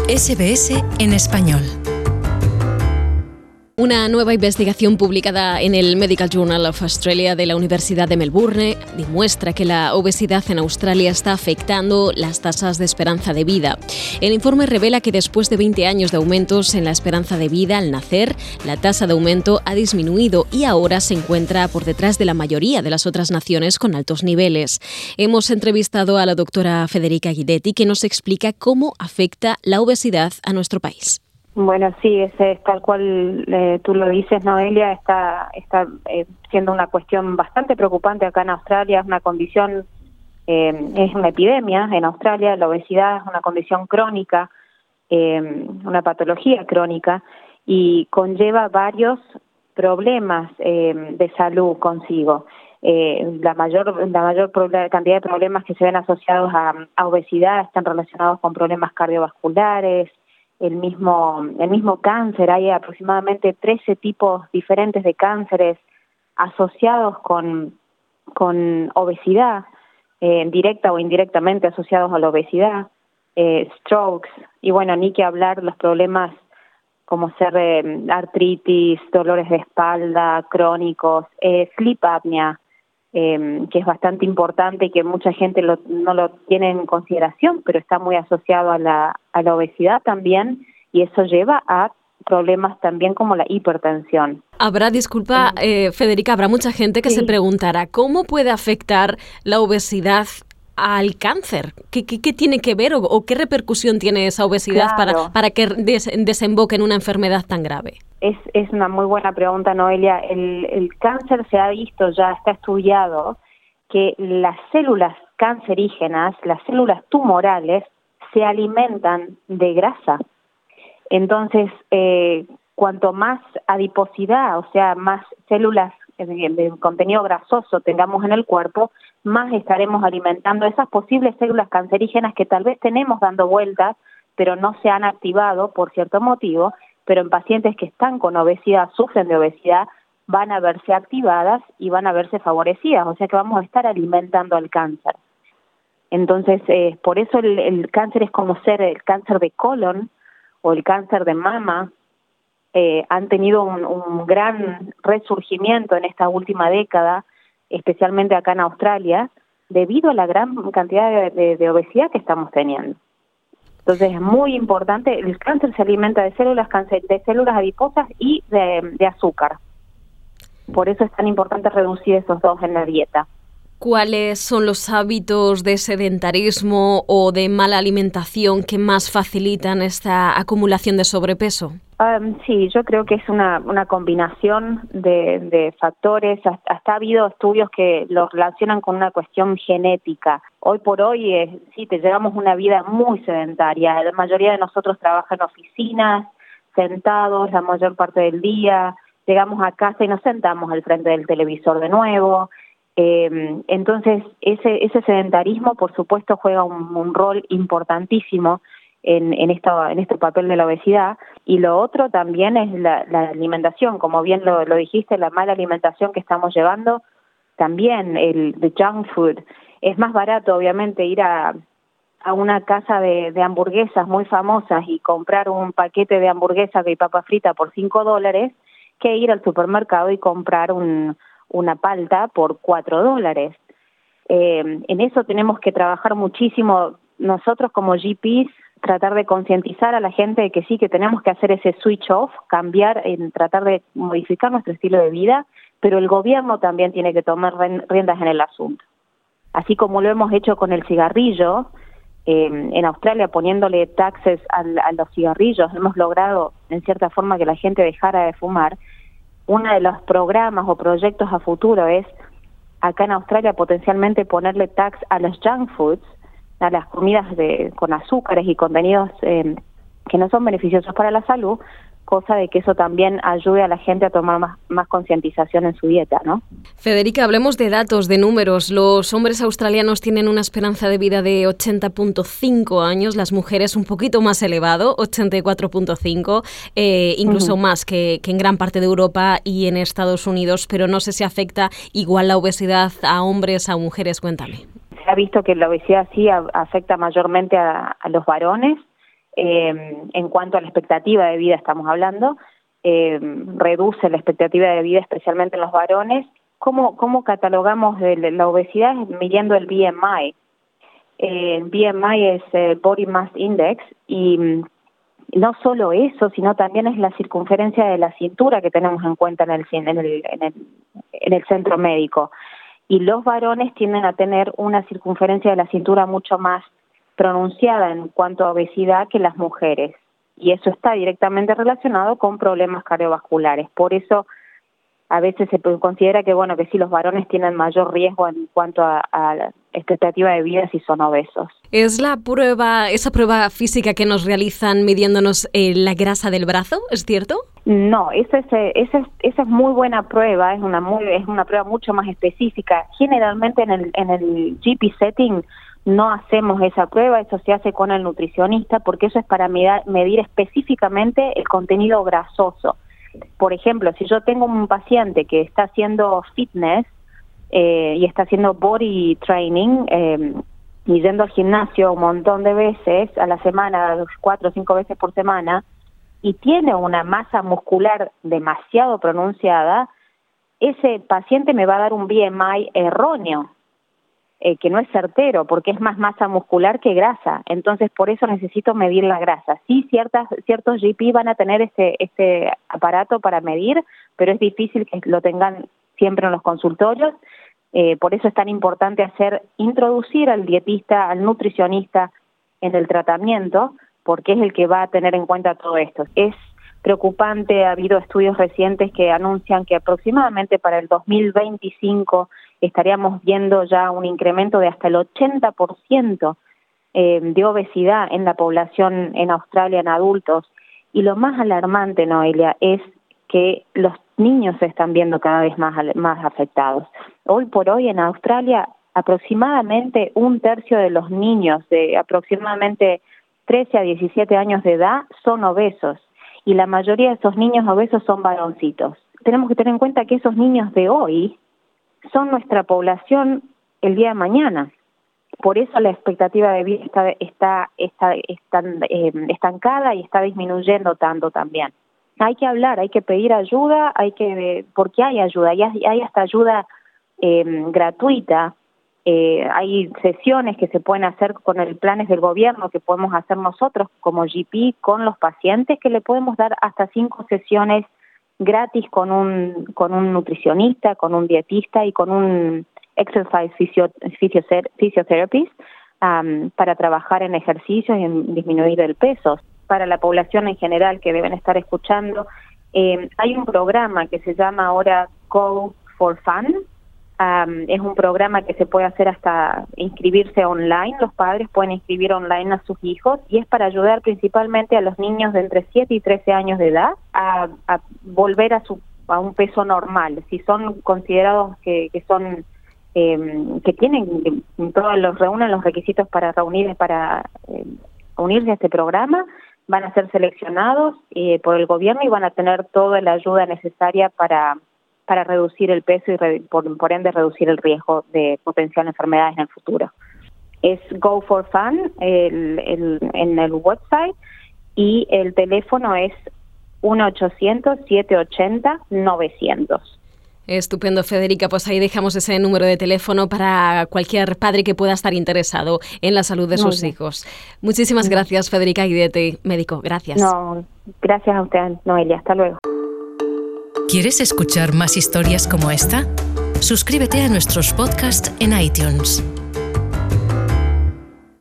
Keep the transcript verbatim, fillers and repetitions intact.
S B S en español. Una nueva investigación publicada en el Medical Journal of Australia de la Universidad de Melbourne demuestra que la obesidad en Australia está afectando las tasas de esperanza de vida. El informe revela que después de veinte años de aumentos en la esperanza de vida al nacer, la tasa de aumento ha disminuido y ahora se encuentra por detrás de la mayoría de las otras naciones con altos niveles. Hemos entrevistado a la doctora Federica Guidetti, que nos explica cómo afecta la obesidad a nuestro país. Bueno, sí, es, es tal cual eh, tú lo dices, Noelia, está está eh, siendo una cuestión bastante preocupante acá en Australia. Es una condición, eh, es una epidemia en Australia. La obesidad es una condición crónica, eh, una patología crónica, y conlleva varios problemas eh, de salud consigo. Eh, la mayor la mayor cantidad de problemas que se ven asociados a, a obesidad están relacionados con problemas cardiovasculares. El mismo, el mismo cáncer, hay aproximadamente trece tipos diferentes de cánceres asociados con, con obesidad, eh, directa o indirectamente asociados a la obesidad, eh, strokes, y bueno, ni que hablar los problemas como ser eh, artritis, dolores de espalda, crónicos, eh, sleep apnea, eh, que es bastante importante y que mucha gente lo, no lo tiene en consideración, pero está muy asociado a la, a la obesidad también, y eso lleva a problemas también como la hipertensión. Habrá, disculpa, eh, Federica, habrá mucha gente que sí. se preguntará ¿cómo puede afectar la obesidad al cáncer? ¿Qué, qué, qué tiene que ver o, o qué repercusión tiene esa obesidad claro. para, para que des, desemboque en una enfermedad tan grave? Es, es una muy buena pregunta, Noelia. El, el cáncer se ha visto, ya está estudiado, que las células cancerígenas, las células tumorales, se alimentan de grasa. Entonces, eh, cuanto más adiposidad, o sea, más células de contenido grasoso tengamos en el cuerpo, más estaremos alimentando esas posibles células cancerígenas que tal vez tenemos dando vueltas, pero no se han activado por cierto motivo, pero en pacientes que están con obesidad, sufren de obesidad, van a verse activadas y van a verse favorecidas, o sea que vamos a estar alimentando al cáncer. Entonces, eh, por eso el, el cáncer es como ser el cáncer de colon o el cáncer de mama, eh, han tenido un, un gran resurgimiento en esta última década, especialmente acá en Australia, debido a la gran cantidad de, de, de obesidad que estamos teniendo. Entonces es muy importante, el cáncer se alimenta de células cáncer, de células adiposas y de, de azúcar. Por eso es tan importante reducir esos dos en la dieta. ¿Cuáles son los hábitos de sedentarismo o de mala alimentación que más facilitan esta acumulación de sobrepeso? Um, sí, yo creo que es una, una combinación de, de factores. Hasta, hasta ha habido estudios que los relacionan con una cuestión genética. Hoy por hoy, eh, sí, te llevamos una vida muy sedentaria. La mayoría de nosotros trabaja en oficinas, sentados la mayor parte del día. Llegamos a casa y nos sentamos al frente del televisor de nuevo. Eh, entonces, ese, ese sedentarismo, por supuesto, juega un, un rol importantísimo en, en, esta, en este papel de la obesidad. Y lo otro también es la, la alimentación, como bien lo, lo dijiste, la mala alimentación que estamos llevando, también el the junk food. Es más barato, obviamente, ir a, a una casa de, de hamburguesas muy famosas y comprar un paquete de hamburguesas de papa frita por cinco dólares que ir al supermercado y comprar un una palta por cuatro dólares. Eh, en eso tenemos que trabajar muchísimo nosotros como G Ps, tratar de concientizar a la gente de que sí, que tenemos que hacer ese switch off, cambiar, en tratar de modificar nuestro estilo de vida, pero el gobierno también tiene que tomar riendas en el asunto. Así como lo hemos hecho con el cigarrillo, eh, en Australia poniéndole taxes a, a los cigarrillos, hemos logrado en cierta forma que la gente dejara de fumar. Uno de los programas o proyectos a futuro es, acá en Australia, potencialmente ponerle tax a los junk foods, a las comidas de, con azúcares y contenidos eh, que no son beneficiosos para la salud, cosa de que eso también ayude a la gente a tomar más, más concientización en su dieta, ¿no? Federica, hablemos de datos, de números. Los hombres australianos tienen una esperanza de vida de ochenta punto cinco años, las mujeres un poquito más elevado, ochenta y cuatro punto cinco, eh, incluso uh-huh. más que, que en gran parte de Europa y en Estados Unidos, pero no sé si afecta igual la obesidad a hombres, a mujeres. Cuéntame. Se ha visto que la obesidad sí a, afecta mayormente a, a los varones. eh, en cuanto a la expectativa de vida estamos hablando, eh, reduce la expectativa de vida especialmente en los varones. ¿Cómo, cómo catalogamos el, la obesidad? Midiendo el B M I. Eh, el B M I es el Body Mass Index y no solo eso, sino también es la circunferencia de la cintura que tenemos en cuenta en el, en el, en el, en el centro médico. Y los varones tienden a tener una circunferencia de la cintura mucho más pronunciada en cuanto a obesidad que las mujeres. Y eso está directamente relacionado con problemas cardiovasculares. Por eso a veces se considera que, bueno, que sí, los varones tienen mayor riesgo en cuanto a, a la expectativa de vida si son obesos. ¿Es la prueba, esa prueba física que nos realizan midiéndonos eh, la grasa del brazo, es cierto? No, esa es, esa es, esa es muy buena prueba, es una muy, es una prueba mucho más específica. Generalmente en el, en el G P setting no hacemos esa prueba, eso se hace con el nutricionista, porque eso es para medir, medir específicamente el contenido grasoso. Por ejemplo, si yo tengo un paciente que está haciendo fitness eh, y está haciendo body training eh, y yendo al gimnasio un montón de veces a la semana, cuatro o cinco veces por semana, y tiene una masa muscular demasiado pronunciada, ese paciente me va a dar un B M I erróneo, eh, que no es certero, porque es más masa muscular que grasa. Entonces, por eso necesito medir la grasa. Sí, ciertas, ciertos G P van a tener este, este aparato para medir, pero es difícil que lo tengan siempre en los consultorios. Eh, por eso es tan importante hacer, introducir al dietista, al nutricionista en el tratamiento, porque es el que va a tener en cuenta todo esto. Es preocupante, ha habido estudios recientes que anuncian que aproximadamente para el dos mil veinticinco estaríamos viendo ya un incremento de hasta el ochenta por ciento eh, de obesidad en la población en Australia en adultos. Y lo más alarmante, Noelia, es que los niños se están viendo cada vez más, más afectados. Hoy por hoy en Australia aproximadamente un tercio de los niños de aproximadamente trece a diecisiete años de edad son obesos, y la mayoría de esos niños obesos son varoncitos. Tenemos que tener en cuenta que esos niños de hoy son nuestra población el día de mañana. Por eso la expectativa de vida está, está, está, está eh, estancada y está disminuyendo tanto también. Hay que hablar, hay que pedir ayuda, hay que porque hay ayuda, hay, hay hasta ayuda eh, gratuita. Eh, hay sesiones que se pueden hacer con el planes del gobierno que podemos hacer nosotros como G P con los pacientes, que le podemos dar hasta cinco sesiones gratis con un con un nutricionista, con un dietista y con un exercise physio, physio, physiotherapist um, para trabajar en ejercicios y en disminuir el peso. Para la población en general que deben estar escuchando, eh, hay un programa que se llama ahora Go for Fun. Um, es un programa que se puede hacer hasta inscribirse online. Los padres pueden inscribir online a sus hijos y es para ayudar principalmente a los niños de entre siete y trece años de edad a, a volver a su a un peso normal. Si son considerados que, que son eh, que tienen todos los reúnen los requisitos para reunir para eh, unirse a este programa, van a ser seleccionados eh, por el gobierno y van a tener toda la ayuda necesaria para para reducir el peso y re, por, por ende reducir el riesgo de potencial enfermedades en el futuro. Es Go for Fun el, el, en el website y el teléfono es uno ochocientos, siete ochenta, novecientos. Estupendo, Federica. Pues ahí dejamos ese número de teléfono para cualquier padre que pueda estar interesado en la salud de Muy sus bien. hijos. Muchísimas gracias, Federica Guidetti, médico. Gracias. No, gracias a usted, Noelia. Hasta luego. ¿Quieres escuchar más historias como esta? Suscríbete a nuestros podcasts en iTunes.